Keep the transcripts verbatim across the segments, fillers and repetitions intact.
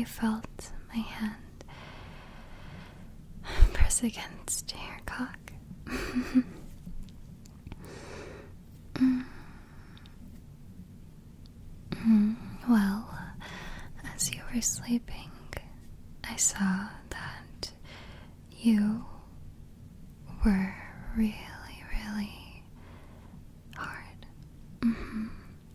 you felt my hand press against your cock. mm. Mm. Well, as you were sleeping, I saw that you were really, really hard. Mm-hmm.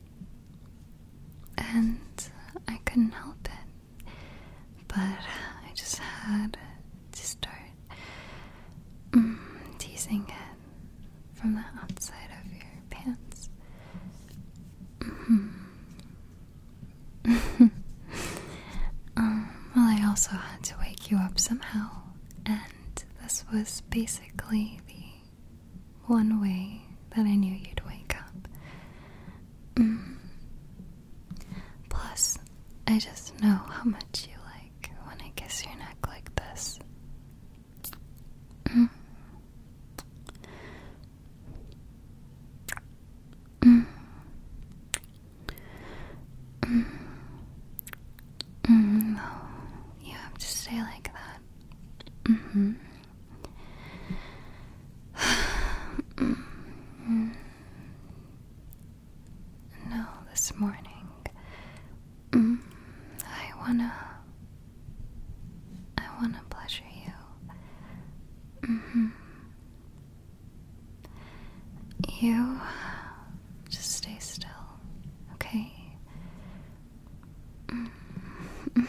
And I couldn't help it, but I just had to start mm, teasing it from the outside of your pants. Mm-hmm. um, well, I also had to wake you up somehow, and this was basically the one way that I knew you'd wake up. Mm. Plus, I just know how much you like when I kiss your neck like this. Mm. Mm. Mm. Mm. No, you have to stay like that. Mm-hmm. Mm. No, this morning. Mm. I wanna. I wanna pleasure you. Mm-hmm. You just stay still, okay? Mm. Mm.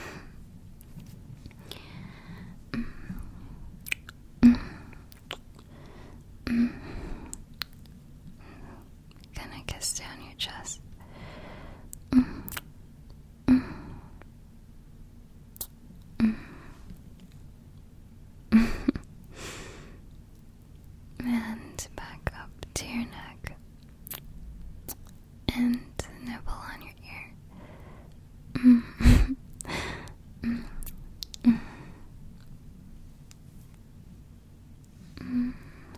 Mm. Mm. Gonna kiss down your chest. Mm. Mm. Mm. And back up to your neck and nibble on your ear. Mm. Mm. Mm. Mm.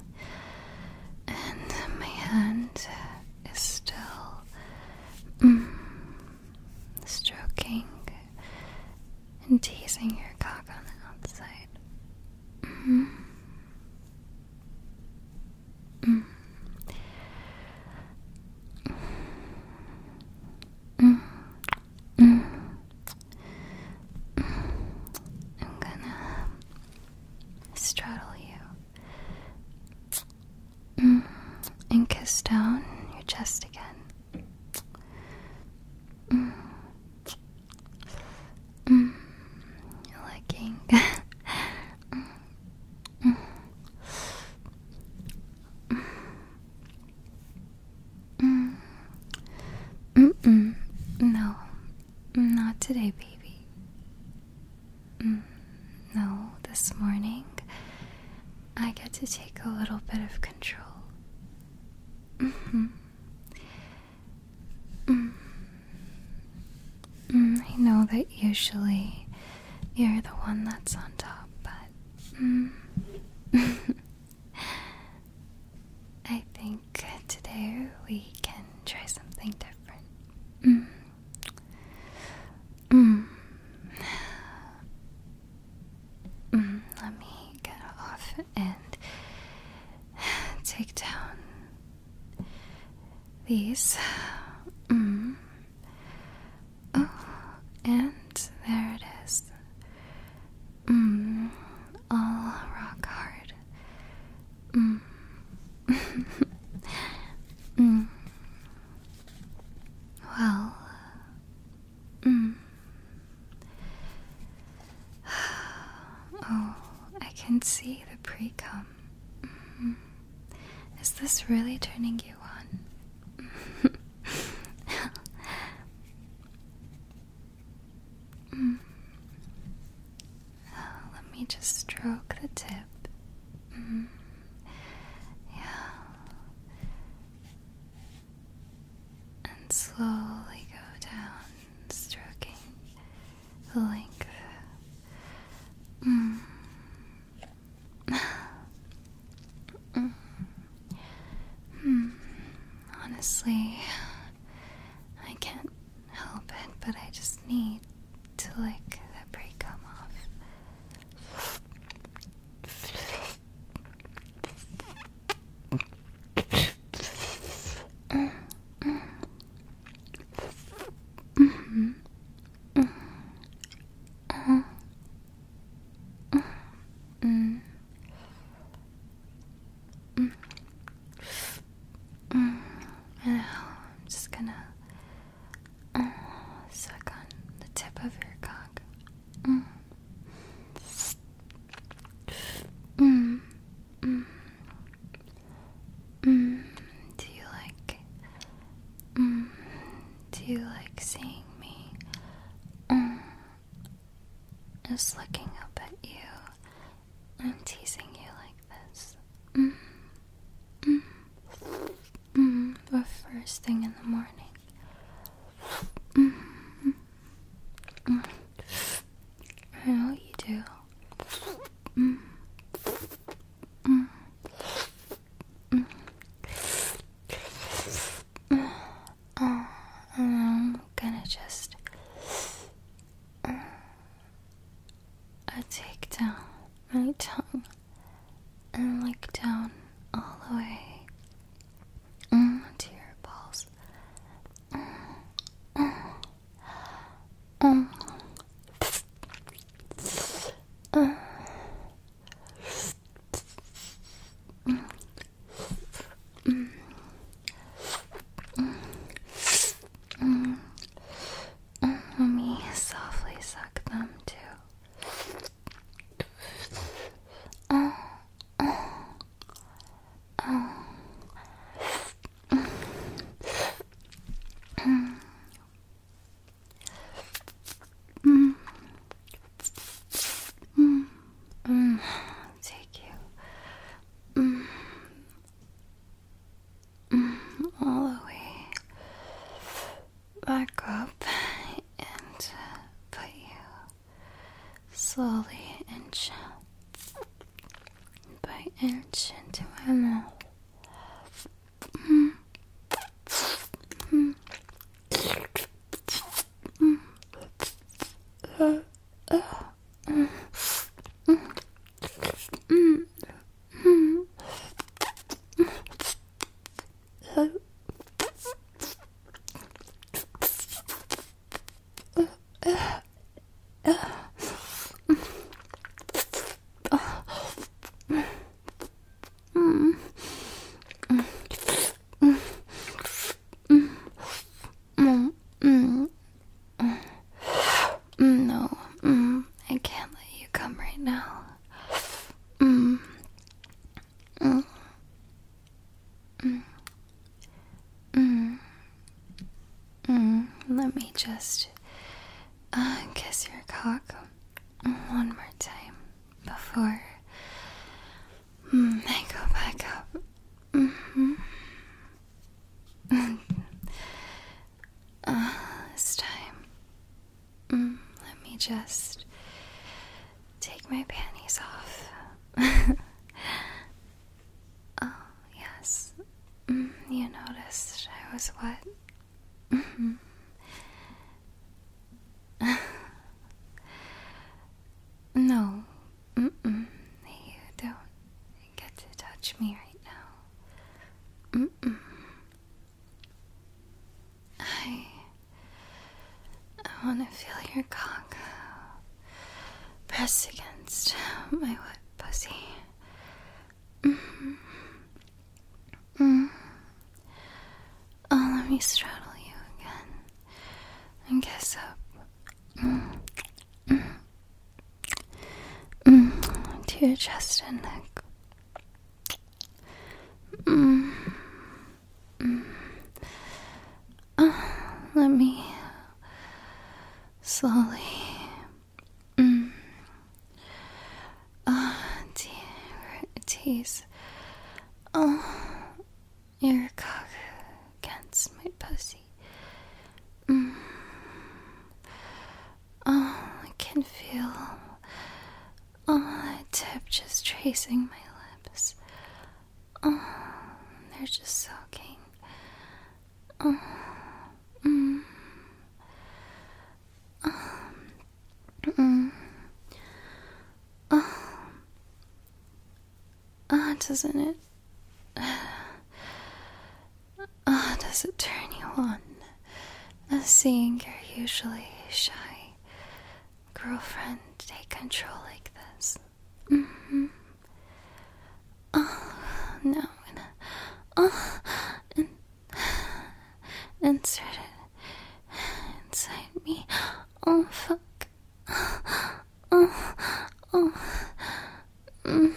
And my hand is still mm, stroking and teasing your cock on the outside. Mm. Mm. Mm. Mm. I'm gonna straddle you mm. and kiss down your chest again. Mm. Mm. You're liking. mm. Mm. Mm. Mm-mm. No, not today, baby. Mm. No, this morning I get to take a little bit of control. Mm-hmm. Mm. Mm. I know that usually you're the one that's on top, but mm. I think today we can try something different. Mm. Mm. Mm. Let me get off and take down these. Mm. Oh, and there it is. Mm. All rock hard. Mm. mm. Well, mm. Oh, I can see the pre-cum. Mm. Is this really turning you on? mm. Oh, let me just stroke the tip. Mm. Yeah. And slowly go down, stroking the length. Mm. mm. Mm. Honestly, I can't help it, but I just need to lick the Mm-hmm. Mm-hmm. Mm. Mm. Mm. And now I'm just gonna uh, suck on the tip of your cock. Mm. Mm. Mm. Mm. Do you like? Mm. Do you like seeing me? Mm. Just looking up at you. I'm teasing you like this. Mm. Mm. Mm. The first thing in the morning. Mm. Mm. I know what you do. Mm. Mm. Mm. Oh, and I'm gonna just uh, I take down my tongue and lick down all the way mm, to your balls. Mm. Mm. Mm. Uh. Mm. Mm. Mm. Mm. Mm. Let me softly suck them too. Oh. Oh. Oh. Mm. Mm. Mm. Mm. Mm. Take you mm. Mm. all the way back up and put you slowly inch by inch into my mouth. Mm. Mm. Mm. Uh, uh, mm. Mm. Mm. Mm. Uh, uh, uh. Mm. Mm. Mm. Mm. Mm. Mm. No, mm. I can't let you come right now. Mm. Mm. Mm. Mm. Mm. Let me just uh, kiss your cock one more time before mm, I go back up. Mm-hmm. uh, this time, mm, let me just take my panties off. Oh, yes. Mm, you noticed I was wet. Mm-hmm. No. Mm-mm. You don't get to touch me right now. Mm-mm. I... I want to feel your cock press against my wet pussy. Mm-hmm. Mm. Oh, let me straddle you again and kiss up. Mm. Mm. Mm. To your chest and neck. Mm. Mm. Oh, let me slowly mm. Oh, te- tease oh, your cock against my pussy. Mm. Oh, I can feel oh, that tip just tracing my lips. Oh, they're just soaking. Oh, mm. Oh, mm. Oh, oh, doesn't it? Oh, does it turn you on? As seeing your usually shy girlfriend take control like this. Mm-hmm. Oh, now I'm gonna oh, and, insert it inside me. Oh, fuck. Oh, oh, mm.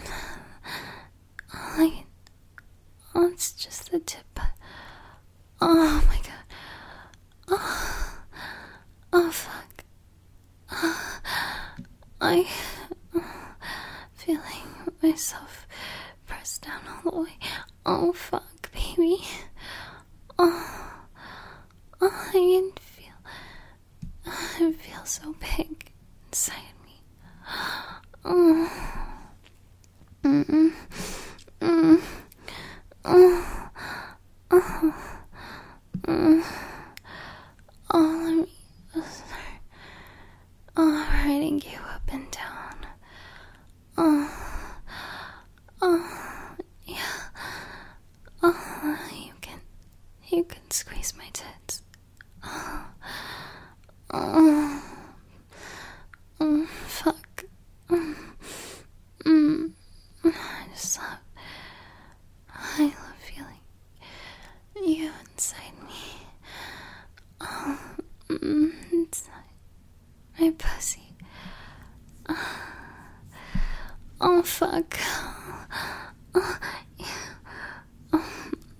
I, oh, it's just the tip. Oh my god. Oh, oh fuck. Oh, I, oh, feeling myself pressed down all the way. Oh fuck, baby. Oh, oh I can feel, it feels so big inside me. Oh, mm-mm, mm, oh, oh, mm. Oh, let me start. Oh, riding you up and down. Oh, oh, yeah. Oh, you can, you can squeeze my tits. Oh, oh, oh fuck. Mm, mm, I just love, I love feeling you inside me. Oh, mm, inside my pussy. Oh, oh fuck. Oh, yeah. Oh,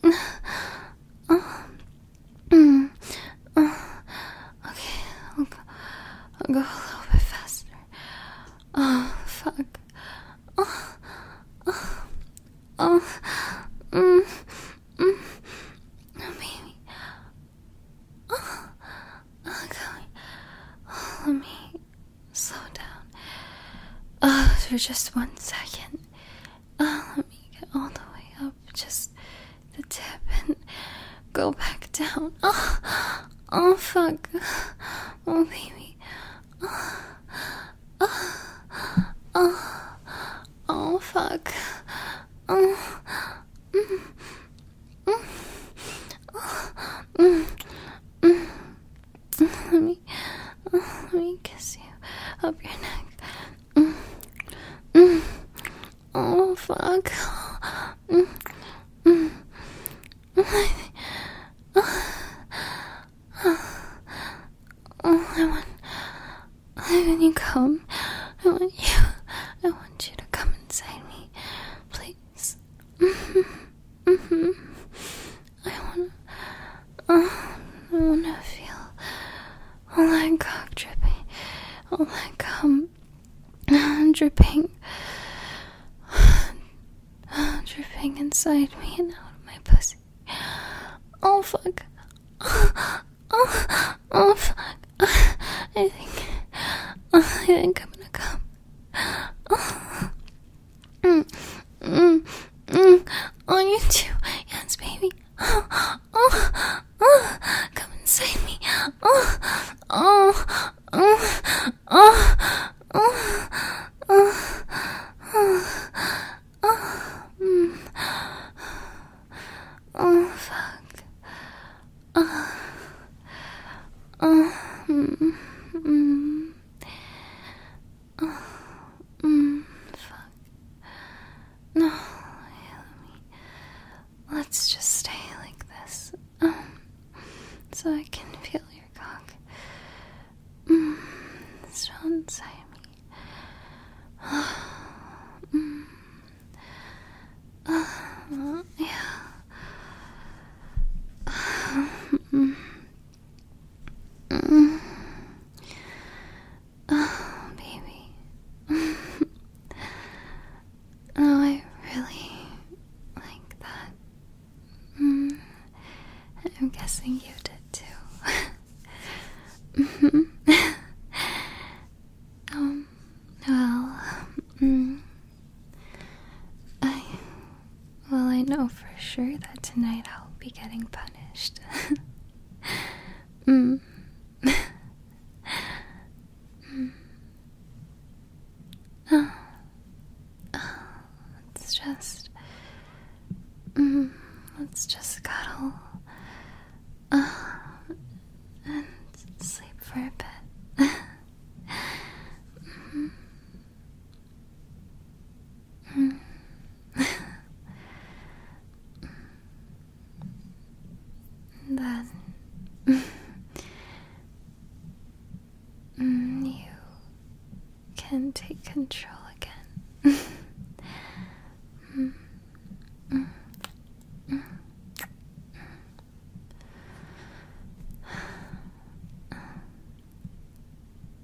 oh, mm, oh. Okay, I'll go, I'll go a little bit faster. Oh, fuck. Oh, oh, oh, mm, mm, oh, baby. Oh, oh, God. Oh, let me slow down. Oh, for just one second. Oh, let me get all the way up, just the tip, and go back down. Oh, oh, fuck. Oh, baby. Oh, oh, oh, oh, fuck. Oh, mm, mm, oh, mm, mm. Let me, oh, let me kiss you up your neck. Mm, mm. Oh, fuck. Mm, mm. Oh, I want, when you come, I want you, I want you to come inside me, please. Mm-hmm, mm-hmm. I wanna, oh, I wanna feel all that cock dripping, all that cum dripping, dripping inside me and out of my pussy. Oh, fuck. Oh, oh, oh fuck. I think, oh, I think I'm gonna come. Oh, mm, mm, mm, on you too. Yes, baby. Oh, oh, oh, come inside me. Oh, oh, oh, oh, oh, oh, oh, oh, mm. Oh, fuck. Oh, oh, mm, mm. Oh, mm, fuck. No, let me, let's just stay like this, um, so I can feel your cock, mm, still inside me. Mm. Uh, yeah. Mm. Mm. Oh, baby. Oh, I really like that. Mm. I'm guessing you did too. Mm-hmm. um, well, mm, I, well, I know for sure that tonight I'll be getting punished. mm. mm. Oh. Oh, let's just, mm, let's just cuddle. Oh, and can take control again.